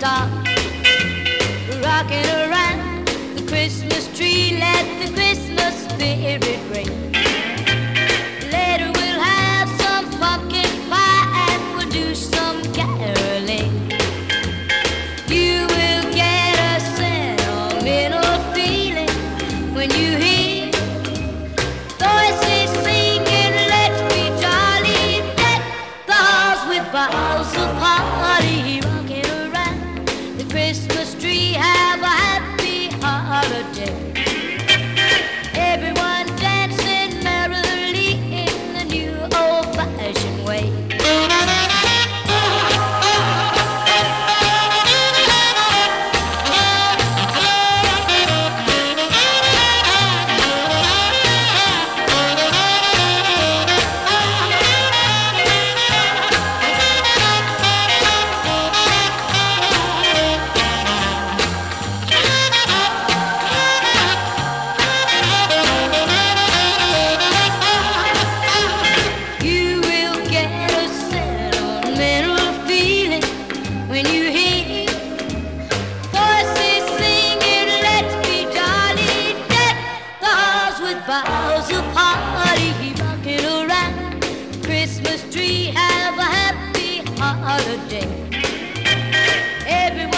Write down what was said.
stop rocking around the Christmas tree. Let the Christmas spirit ring. Later we'll have some pumpkin pie and we'll do some caroling. You will get a sentimental feeling when you hear voices singing, let's be jolly, deck the halls with boughs of holly, rocking around the Christmas tree. Have a happy holiday. Everyone dancing merrily in the new old-fashioned way. You will get a sentimental feeling when you hear voices singing, let's be jolly, deck the halls with boughs of holly, rocking around the Christmas tree. Have a happy holiday. Everyone